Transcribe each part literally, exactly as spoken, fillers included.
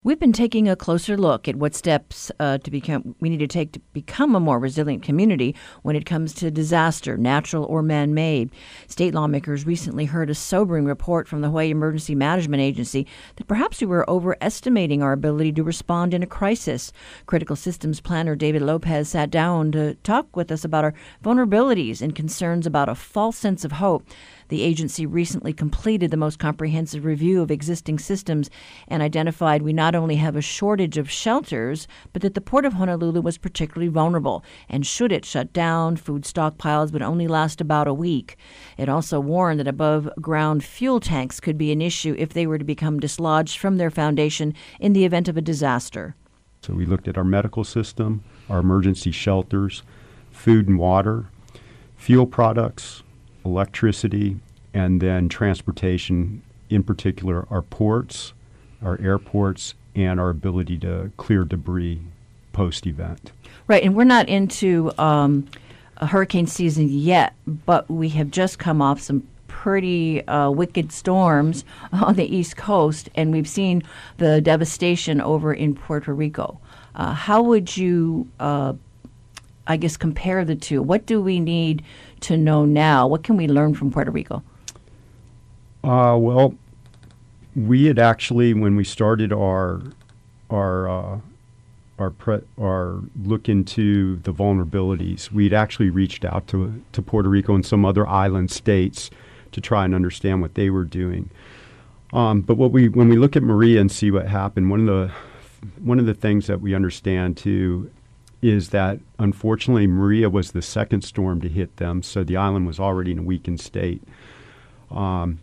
We've been taking a closer look at what steps uh, to become we need to take to become a more resilient community when it comes to disaster, natural or man-made. State lawmakers recently heard a sobering report from the Hawaii Emergency Management Agency that perhaps we were overestimating our ability to respond in a crisis. Critical Systems Planner David Lopez sat down to talk with us about our vulnerabilities and concerns about a false sense of hope. The agency recently completed the most comprehensive review of existing systems and identified we not only have a shortage of shelters, but that the Port of Honolulu was particularly vulnerable. And should it shut down, food stockpiles would only last about a week. It also warned that above-ground fuel tanks could be an issue if they were to become dislodged from their foundation in the event of a disaster. So we looked at our medical system, our emergency shelters, food and water, fuel products, electricity, and then transportation, in particular our ports, our airports, and our ability to clear debris post-event. Right, and we're not into um, a hurricane season yet, but we have just come off some pretty uh, wicked storms on the East Coast, and we've seen the devastation over in Puerto Rico. Uh, how would you, uh, I guess, compare the two? What do we need to know now? What can we learn from Puerto Rico? Uh, well, we had actually, when we started our our uh, our pre- our look into the vulnerabilities, we'd actually reached out to to Puerto Rico and some other island states to try and understand what they were doing. Um, but what we when we look at Maria and see what happened, one of the one of the things that we understand too is that unfortunately Maria was the second storm to hit them, so the island was already in a weakened state. Um,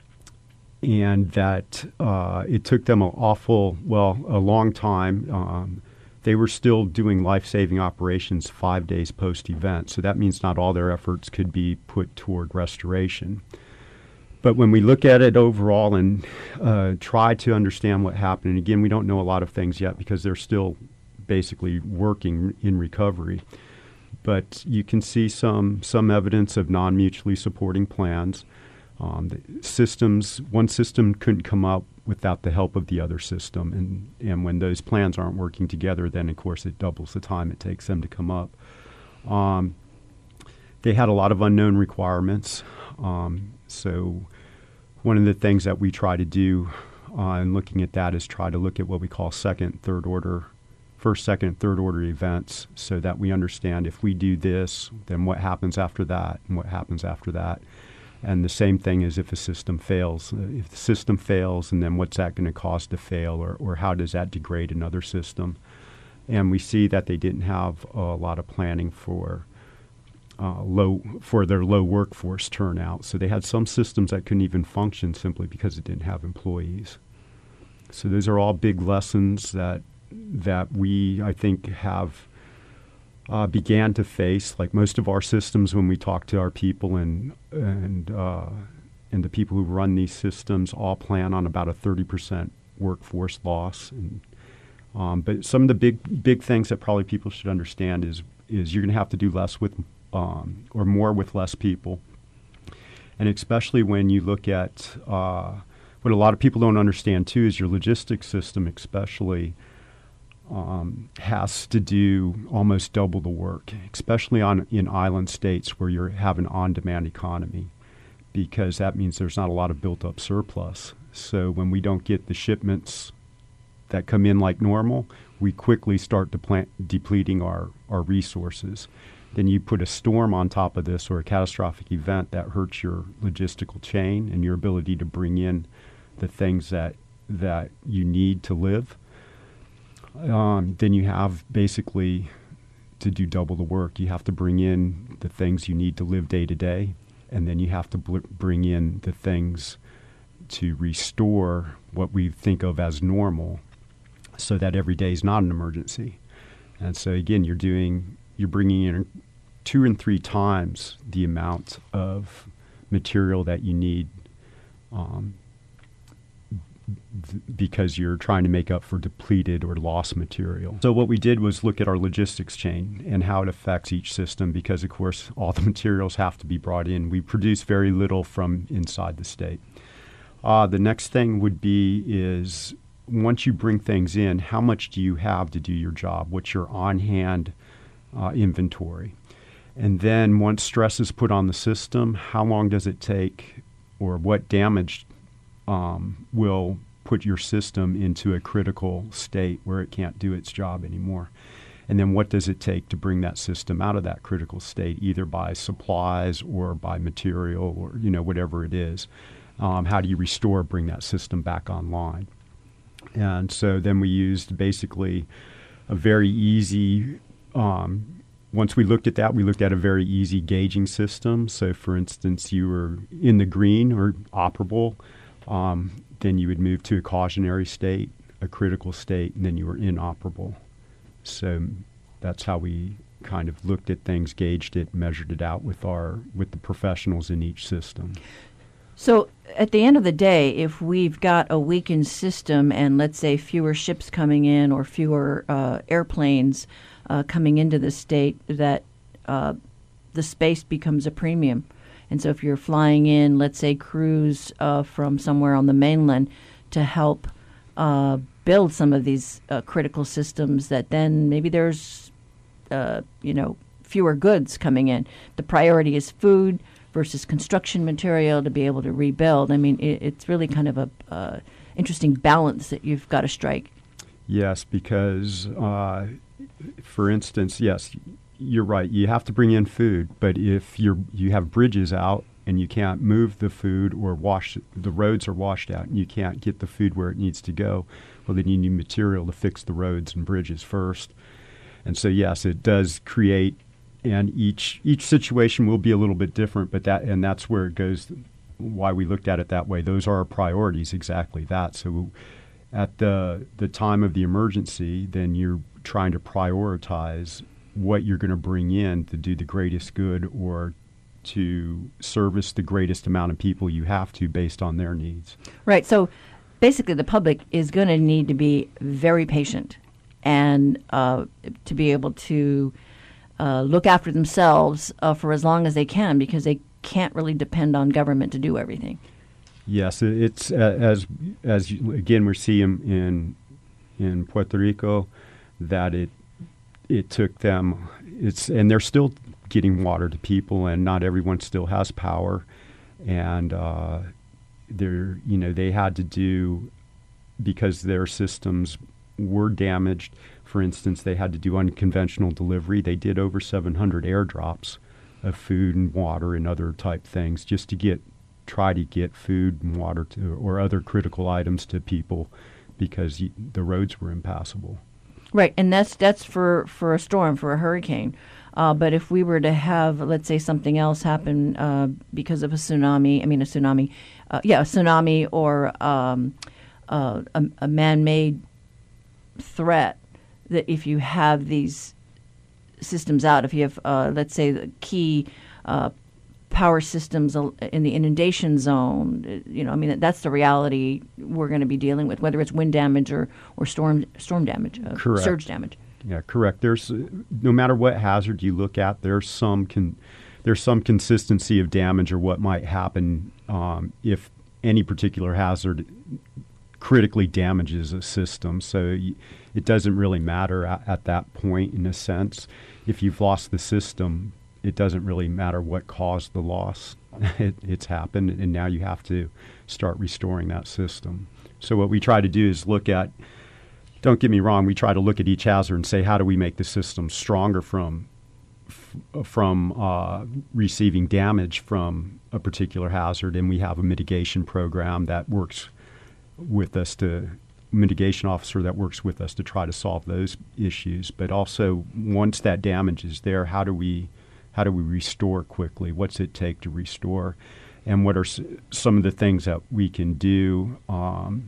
and that uh, it took them an awful, well, a long time. Um, they were still doing life-saving operations five days post-event, so that means not all their efforts could be put toward restoration. But when we look at it overall and uh, try to understand what happened, and again, we don't know a lot of things yet because they're still basically working in recovery. But you can see some some evidence of non-mutually supporting plans. Um, the systems, one system couldn't come up without the help of the other system. And, and when those plans aren't working together, then, of course, it doubles the time it takes them to come up. Um, they had a lot of unknown requirements. Um, so one of the things that we try to do uh, in looking at that is try to look at what we call second, third order first, second, third order events so that we understand if we do this, then what happens after that and what happens after that. And the same thing is if a system fails. Uh, if the system fails, and then what's that going to cause to fail, or, or how does that degrade another system? And we see that they didn't have a lot of planning for uh, low for their low workforce turnout. So they had some systems that couldn't even function simply because it didn't have employees. So those are all big lessons that that we, I think, have uh, began to face. Like most of our systems, when we talk to our people and and uh, and the people who run these systems, all plan on about a thirty percent workforce loss. And, um, but some of the big big things that probably people should understand is is you're going to have to do less with um, or more with less people, and especially when you look at uh, what a lot of people don't understand too is your logistics system, especially. Um, has to do almost double the work, especially on in island states where you have an on-demand economy, because that means there's not a lot of built-up surplus. So when we don't get the shipments that come in like normal, we quickly start deplant, depleting our, our resources. Then you put a storm on top of this or a catastrophic event that hurts your logistical chain and your ability to bring in the things that that you need to live. Um, then you have basically to do double the work. You have to bring in the things you need to live day to day, and then you have to bl- bring in the things to restore what we think of as normal so that every day is not an emergency. And so, again, you're doing, you're bringing in two and three times the amount of material that you need um, because you're trying to make up for depleted or lost material. So what we did was look at our logistics chain and how it affects each system because, of course, all the materials have to be brought in. We produce very little from inside the state. Uh, the next thing would be is once you bring things in, how much do you have to do your job? What's your on-hand uh, inventory? And then once stress is put on the system, how long does it take, or what damage um, will put your system into a critical state where it can't do its job anymore? And then what does it take to bring that system out of that critical state, either by supplies or by material or, you know, whatever it is? Um, how do you restore, bring that system back online? And so then we used basically a very easy, um, once we looked at that, we looked at a very easy gauging system. So for instance, you were in the green or operable, um, then you would move to a cautionary state, a critical state, and then you were inoperable. So that's how we kind of looked at things, gauged it, measured it out with our with the professionals in each system. So at the end of the day, if we've got a weakened system and let's say fewer ships coming in or fewer uh, airplanes uh, coming into the state, that uh, the space becomes a premium. And so if you're flying in, let's say, crews uh, from somewhere on the mainland to help uh, build some of these uh, critical systems, that then maybe there's, uh, you know, fewer goods coming in. The priority is food versus construction material to be able to rebuild. I mean, it, it's really kind of a uh, interesting balance that you've got to strike. Yes, because, uh, for instance, yes, you're right. You have to bring in food, but if you're you have bridges out and you can't move the food or wash the roads are washed out and you can't get the food where it needs to go, well, then you need material to fix the roads and bridges first. And so, yes, it does create. And each each situation will be a little bit different, but that and that's where it goes. Why we looked at it that way. Those are our priorities, exactly that. So, at the the time of the emergency, then you're trying to prioritize what you're going to bring in to do the greatest good or to service the greatest amount of people you have to based on their needs. Right. So, basically, the public is going to need to be very patient and uh, to be able to Uh, look after themselves uh, for as long as they can, because they can't really depend on government to do everything. Yes, it's uh, as as you, again we're seeing in in Puerto Rico that it it took them it's and they're still getting water to people, and not everyone still has power, and uh, they're you know they had to do, because their systems were damaged. For instance, they had to do unconventional delivery. They did over seven hundred airdrops of food and water and other type things just to get, try to get food and water to, or other critical items to people, because y- the roads were impassable. Right, and that's that's for, for a storm, for a hurricane. Uh, but if we were to have, let's say, something else happen uh, because of a tsunami, I mean a tsunami, uh, yeah, a tsunami or um, uh, a, a man-made threat, that if you have these systems out, if you have, uh, let's say, the key uh, power systems in the inundation zone, you know, I mean, that's the reality we're going to be dealing with, whether it's wind damage or, or storm storm damage, uh, Correct. surge damage. Yeah, correct. There's uh, no matter what hazard you look at, there's some con- there's some consistency of damage or what might happen um, if any particular hazard critically damages a system. So y- it doesn't really matter at, at that point, in a sense. If you've lost the system, it doesn't really matter what caused the loss. it, it's happened, and now you have to start restoring that system. So what we try to do is look at, don't get me wrong, we try to look at each hazard and say, how do we make the system stronger from f- from uh, receiving damage from a particular hazard, and we have a mitigation program that works with us to mitigation officer that works with us to try to solve those issues. But also, once that damage is there, how do we how do we restore quickly? What's it take to restore? And what are s- some of the things that we can do um,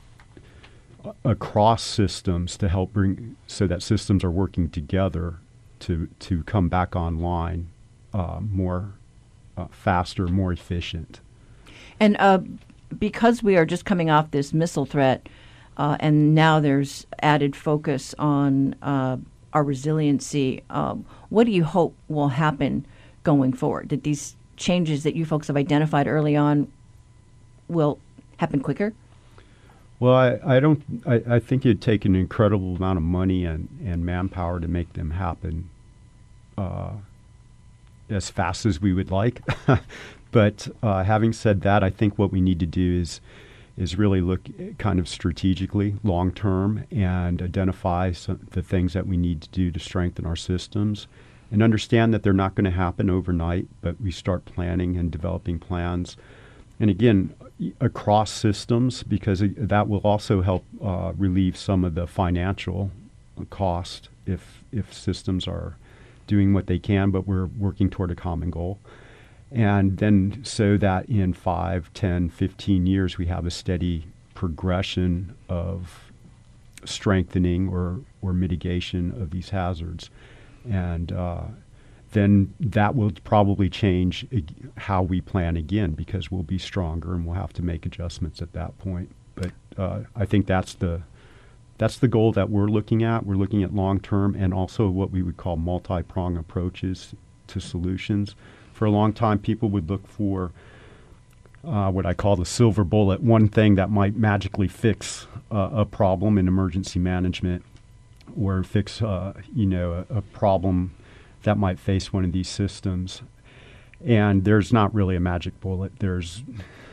across systems to help bring, so that systems are working together to to come back online uh, more uh, faster, more efficient. And uh, because we are just coming off this missile threat, uh, and now there's added focus on uh, our resiliency, um, what do you hope will happen going forward? That these changes that you folks have identified early on will happen quicker? Well, I, I don't. I, I think it'd take an incredible amount of money and, and manpower to make them happen uh, as fast as we would like. But uh, having said that, I think what we need to do is is really look kind of strategically, long term, and identify some, the things that we need to do to strengthen our systems, and understand that they're not going to happen overnight. But we start planning and developing plans, and again, across systems, because that will also help uh, relieve some of the financial cost if if systems are doing what they can, but we're working toward a common goal. And then so that in five, ten, fifteen years, we have a steady progression of strengthening or, or mitigation of these hazards. And uh, then that will probably change how we plan again, because we'll be stronger and we'll have to make adjustments at that point. But uh, I think that's the that's the goal that we're looking at. We're looking at long-term and also what we would call multi-prong approaches to solutions. For a long time, people would look for uh, what I call the silver bullet, one thing that might magically fix uh, a problem in emergency management, or fix uh, you know a, a problem that might face one of these systems. And there's not really a magic bullet. There's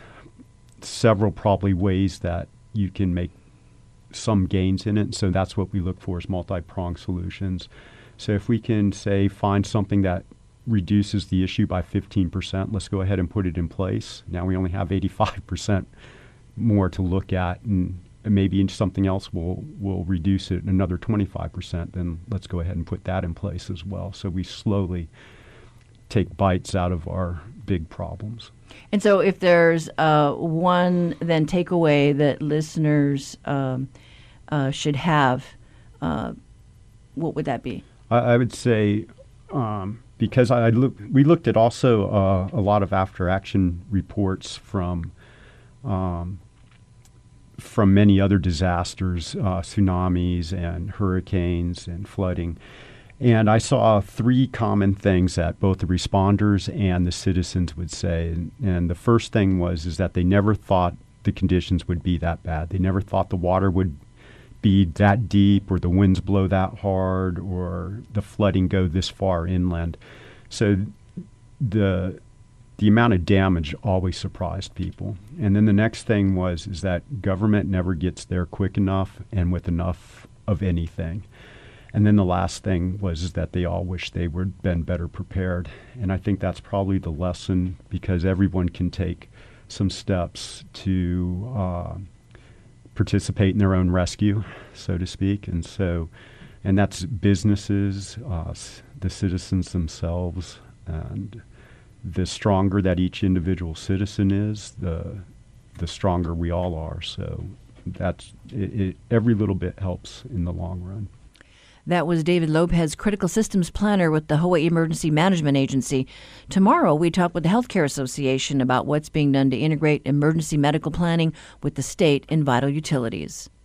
several probably ways that you can make some gains in it. And so that's what we look for, is multi-pronged solutions. So if we can, say, find something that reduces the issue by fifteen percent, let's go ahead and put it in place. Now we only have eighty-five percent more to look at, and maybe something else will, will reduce it another twenty-five percent, then let's go ahead and put that in place as well. So we slowly take bites out of our big problems. And so if there's uh, one then takeaway that listeners um, uh, should have, uh, what would that be? I, I would say, um, because I look, we looked at also uh, a lot of after-action reports from um, from many other disasters, uh, tsunamis and hurricanes and flooding. And I saw three common things that both the responders and the citizens would say. And, and the first thing was is that they never thought the conditions would be that bad. They never thought the water would be that deep, or the winds blow that hard, or the flooding go this far inland. So the the amount of damage always surprised people. And then the next thing was is that government never gets there quick enough and with enough of anything. And then the last thing was is that they all wish they would been better prepared. And I think that's probably the lesson, because everyone can take some steps to uh, participate in their own rescue, so to speak. And so, and that's businesses, uh, the citizens themselves, and the stronger that each individual citizen is, the the stronger we all are. So that's it, it, every little bit helps in the long run. That was David Lopez, Critical Systems Planner with the Hawaii Emergency Management Agency. Tomorrow, we talk with the Healthcare Association about what's being done to integrate emergency medical planning with the state and vital utilities.